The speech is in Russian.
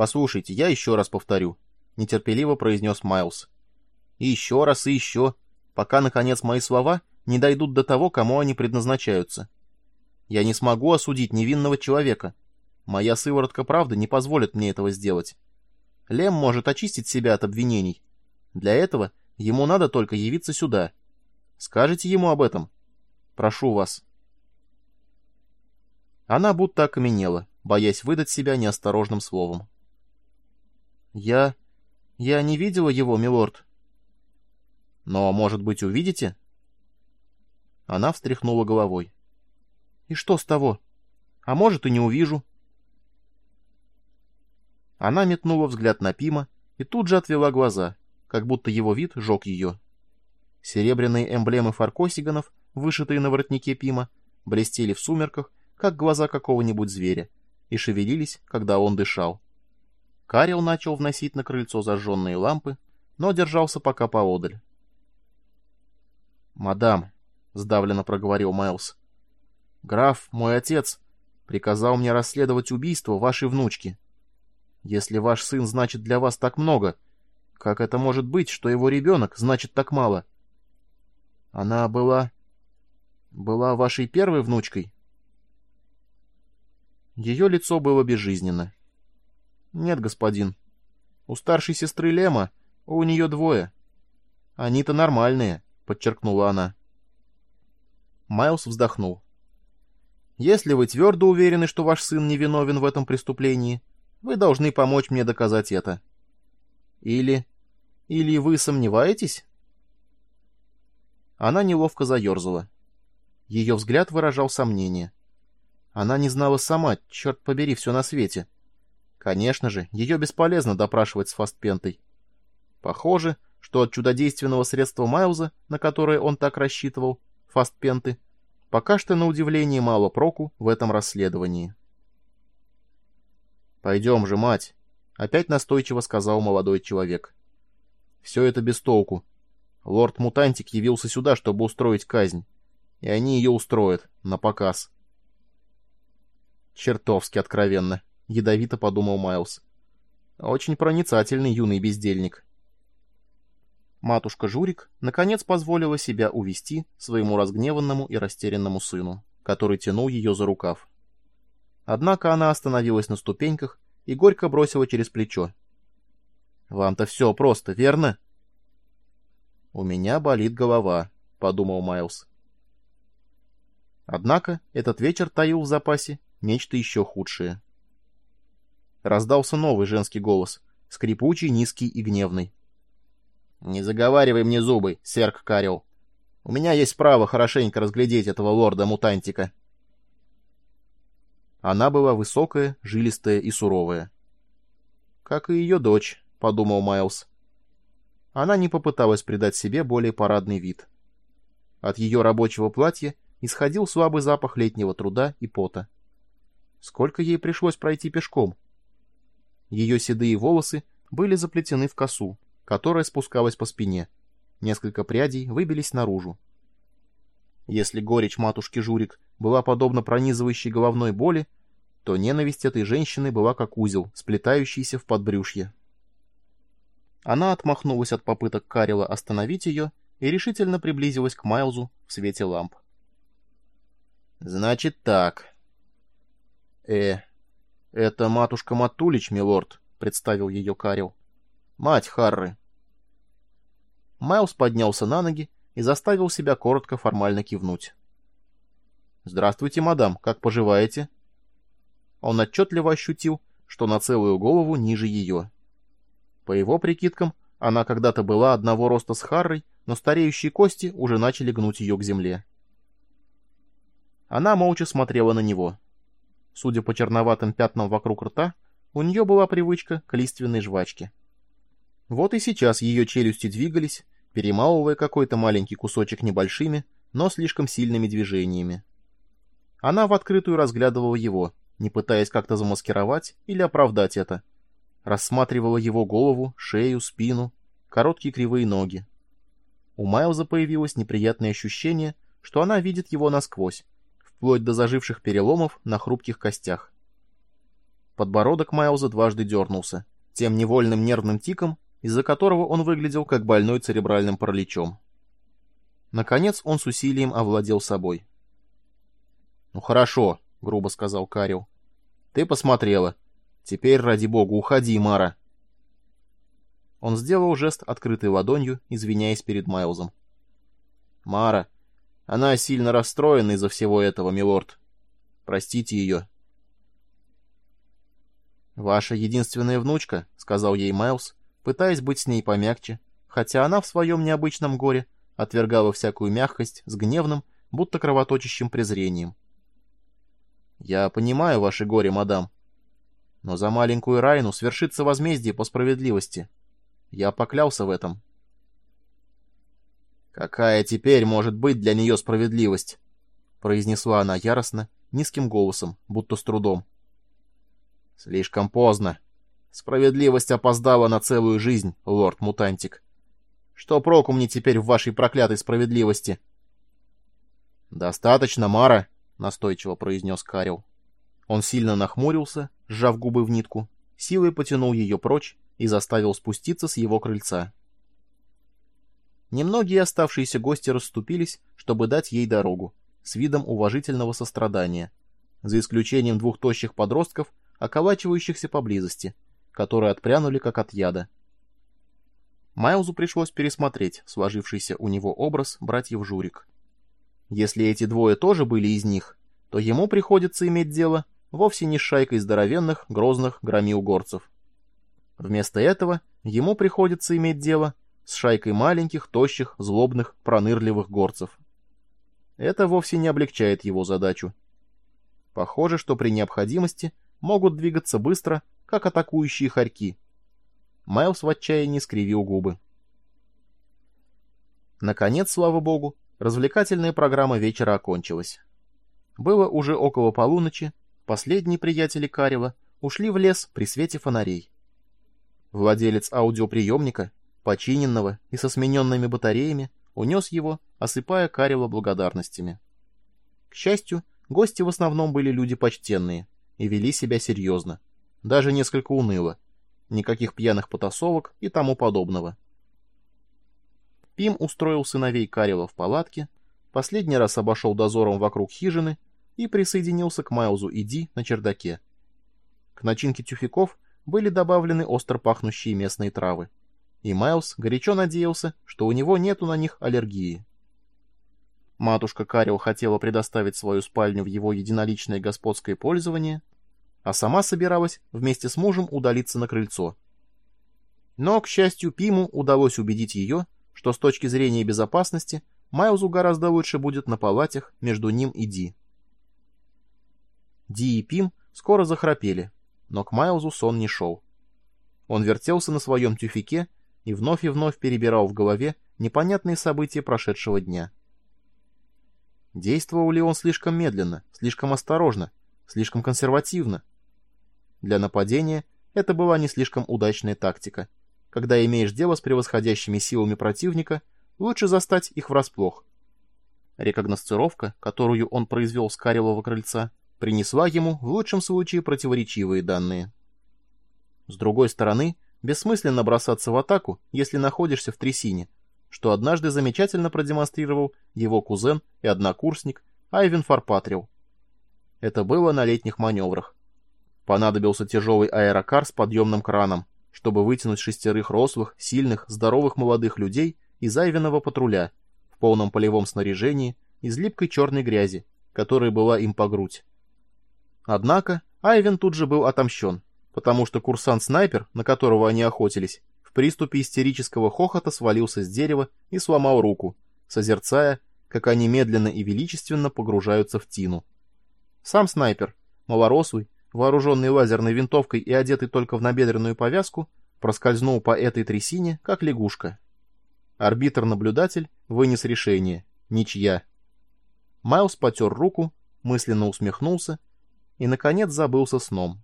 «Послушайте, я еще раз повторю», — нетерпеливо произнес Майлз. «И еще раз, и еще, пока, наконец, мои слова не дойдут до того, кому они предназначаются. Я не смогу осудить невинного человека. Моя сыворотка правды не позволит мне этого сделать. Лем может очистить себя от обвинений. Для этого ему надо только явиться сюда. Скажите ему об этом? Прошу вас». Она будто окаменела, боясь выдать себя неосторожным словом. «Я не видела его, милорд». «Но, может быть, увидите?» Она встряхнула головой. «И что с того? А может, и не увижу». Она метнула взгляд на Пима и тут же отвела глаза, как будто его вид жег ее. Серебряные эмблемы фаркосиганов, вышитые на воротнике Пима, блестели в сумерках, как глаза какого-нибудь зверя, и шевелились, когда он дышал. Карел начал вносить на крыльцо зажженные лампы, но держался пока поодаль. «Мадам», — сдавленно проговорил Майлз, — «граф, мой отец, приказал мне расследовать убийство вашей внучки. Если ваш сын значит для вас так много, как это может быть, что его ребенок значит так мало? Она была вашей первой внучкой?» Ее лицо было безжизненно. «Нет, господин. У старшей сестры Лема, у нее двое. Они-то нормальные», — подчеркнула она. Майлз вздохнул. «Если вы твердо уверены, что ваш сын невиновен в этом преступлении, вы должны помочь мне доказать это. Или вы сомневаетесь?» Она неловко заерзала. Ее взгляд выражал сомнение. Она не знала сама, черт побери, все на свете. Конечно же, ее бесполезно допрашивать с Фастпентой. Похоже, что от чудодейственного средства Майлза, на которое он так рассчитывал, Фастпенты, пока что на удивление мало проку в этом расследовании. «Пойдем же, мать», — опять настойчиво сказал молодой человек. «Все это без толку. Лорд-мутантик явился сюда, чтобы устроить казнь, и они ее устроят, напоказ». «Чертовски откровенно», — ядовито подумал Майлз. «Очень проницательный юный бездельник». Матушка Журик наконец позволила себя увести своему разгневанному и растерянному сыну, который тянул ее за рукав. Однако она остановилась на ступеньках и горько бросила через плечо. «Вам-то все просто, верно?» «У меня болит голова», — подумал Майлз. Однако этот вечер таил в запасе нечто еще худшее. Раздался новый женский голос, скрипучий, низкий и гневный. «Не заговаривай мне зубы, серк Карел. У меня есть право хорошенько разглядеть этого лорда-мутантика». Она была высокая, жилистая и суровая. «Как и ее дочь», — подумал Майлз. Она не попыталась придать себе более парадный вид. От ее рабочего платья исходил слабый запах летнего труда и пота. Сколько ей пришлось пройти пешком? Ее седые волосы были заплетены в косу, которая спускалась по спине. Несколько прядей выбились наружу. Если горечь матушки Журик была подобна пронизывающей головной боли, то ненависть этой женщины была как узел, сплетающийся в подбрюшье. Она отмахнулась от попыток Карела остановить ее и решительно приблизилась к Майлзу в свете ламп. «Значит так. Это матушка Матулич, милорд», — представил ее Карел. «Мать Харры». Майлз поднялся на ноги и заставил себя коротко формально кивнуть. «Здравствуйте, мадам, как поживаете?» Он отчетливо ощутил, что на целую голову ниже ее. По его прикидкам, она когда-то была одного роста с Харрой, но стареющие кости уже начали гнуть ее к земле. Она молча смотрела на него. Судя по черноватым пятнам вокруг рта, у нее была привычка к лиственной жвачке. Вот и сейчас ее челюсти двигались, перемалывая какой-то маленький кусочек небольшими, но слишком сильными движениями. Она в открытую разглядывала его, не пытаясь как-то замаскировать или оправдать это. Рассматривала его голову, шею, спину, короткие кривые ноги. У Майлза появилось неприятное ощущение, что она видит его насквозь, вплоть до заживших переломов на хрупких костях. Подбородок Майлза дважды дернулся, тем невольным нервным тиком, из-за которого он выглядел как больной церебральным параличом. Наконец он с усилием овладел собой. «Ну хорошо», — грубо сказал Карил. «Ты посмотрела. Теперь, ради бога, уходи, Мара». Он сделал жест открытой ладонью, извиняясь перед Майлзом. «Мара, она сильно расстроена из-за всего этого, милорд. Простите ее». «Ваша единственная внучка», — сказал ей Майлз, пытаясь быть с ней помягче, хотя она в своем необычном горе отвергала всякую мягкость с гневным, будто кровоточащим презрением. «Я понимаю ваше горе, мадам, но за маленькую Райну свершится возмездие по справедливости. Я поклялся в этом». «Какая теперь может быть для нее справедливость?» — произнесла она яростно, низким голосом, будто с трудом. «Слишком поздно. Справедливость опоздала на целую жизнь, лорд-мутантик. Что проку мне теперь в вашей проклятой справедливости?» «Достаточно, Мара», — настойчиво произнес Карил. Он сильно нахмурился, сжав губы в нитку, силой потянул ее прочь и заставил спуститься с его крыльца. Немногие оставшиеся гости расступились, чтобы дать ей дорогу, с видом уважительного сострадания, за исключением двух тощих подростков, околачивающихся поблизости, которые отпрянули как от яда. Майлзу пришлось пересмотреть сложившийся у него образ братьев Журик. Если эти двое тоже были из них, то ему приходится иметь дело вовсе не с шайкой здоровенных, грозных громил-горцев. Вместо этого ему приходится иметь дело с шайкой маленьких, тощих, злобных, пронырливых горцев. Это вовсе не облегчает его задачу. Похоже, что при необходимости могут двигаться быстро, как атакующие хорьки. Майлз в отчаянии скривил губы. Наконец, слава богу, развлекательная программа вечера окончилась. Было уже около полуночи, последние приятели Карила ушли в лес при свете фонарей. Владелец аудиоприемника, починенного и со смененными батареями, унес его, осыпая Карила благодарностями. К счастью, гости в основном были люди почтенные и вели себя серьезно, даже несколько уныло, никаких пьяных потасовок и тому подобного. Пим устроил сыновей Карила в палатке, последний раз обошел дозором вокруг хижины и присоединился к Майлзу и Ди на чердаке. К начинке тюфяков были добавлены остро пахнущие местные травы, и Майлз горячо надеялся, что у него нету на них аллергии. Матушка Карил хотела предоставить свою спальню в его единоличное господское пользование, а сама собиралась вместе с мужем удалиться на крыльцо. Но, к счастью, Пиму удалось убедить ее, что с точки зрения безопасности Майлзу гораздо лучше будет на палатях между ним и Ди. Ди и Пим скоро захрапели, но к Майлзу сон не шел. Он вертелся на своем тюфяке и вновь перебирал в голове непонятные события прошедшего дня. Действовал ли он слишком медленно, слишком осторожно, слишком консервативно? Для нападения это была не слишком удачная тактика. Когда имеешь дело с превосходящими силами противника, лучше застать их врасплох. Рекогносцировка, которую он произвел с Карилова крыльца, принесла ему в лучшем случае противоречивые данные. С другой стороны, бессмысленно бросаться в атаку, если находишься в трясине, что однажды замечательно продемонстрировал его кузен и однокурсник Айвен Фарпатрил. Это было на летних маневрах. Понадобился тяжелый аэрокар с подъемным краном, чтобы вытянуть 6 рослых, сильных, здоровых молодых людей из Айвенова патруля в полном полевом снаряжении из липкой черной грязи, которая была им по грудь. Однако Айвен тут же был отомщен, потому что курсант-снайпер, на которого они охотились, в приступе истерического хохота свалился с дерева и сломал руку, созерцая, как они медленно и величественно погружаются в тину. Сам снайпер, малорослый, вооруженный лазерной винтовкой и одетый только в набедренную повязку, проскользнул по этой трясине, как лягушка. Арбитр-наблюдатель вынес решение — ничья. Майлз потер руку, мысленно усмехнулся и, наконец, забылся сном.